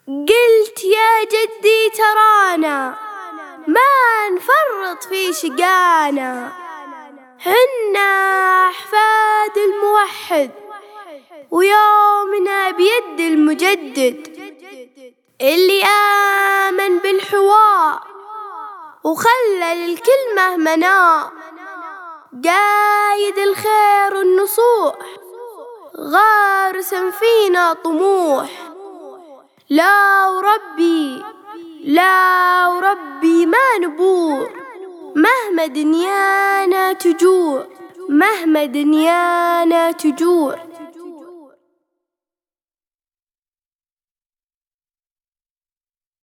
قلت يا جدي ترانا ما نفرط في شقانا، حنا أحفاد الموحد ويومنا بيد المجدد، اللي آمن بالحوار وخلى للكلمة منار، قايد الخير والنصوح غارسا فينا طموح. لا وربي ما نبور مهما دنيانا تجور، مهما دنيانا تجور.